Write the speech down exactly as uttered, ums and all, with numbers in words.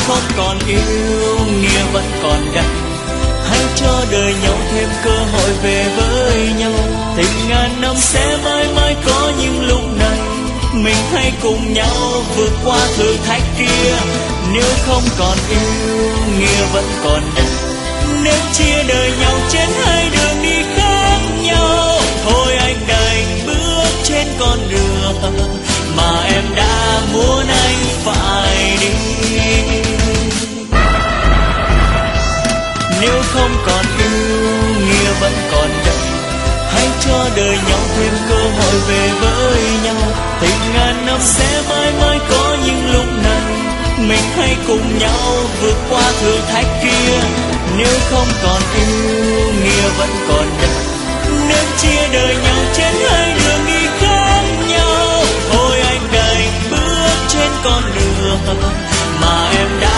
không còn yêu, nghĩa vẫn còn đây. Hãy cho đời nhau thêm cơ hội về với nhau. Tình ngàn năm sẽ mãi mãi có những lúc này, mình hãy cùng nhau vượt qua thử thách kia. Nếu không còn yêu, nghĩa vẫn còn đây. Nếu chia đời nhau trên hai đường đi khác nhau, thôi anh đành bước trên con đường mà em đã muốn anh phải đi. Nếu không còn yêu, nghĩa vẫn còn đây. Hãy cho đời nhau thêm cơ hội về với nhau. Tình ngàn năm sẽ mãi mãi có những lúc này, mình hãy cùng nhau vượt qua thử thách kia. Nếu không còn yêu, nghĩa vẫn còn đây. Nếu chia đời nhau trên hai đường đi khác nhau, thôi anh đành bước trên con đường mà em đã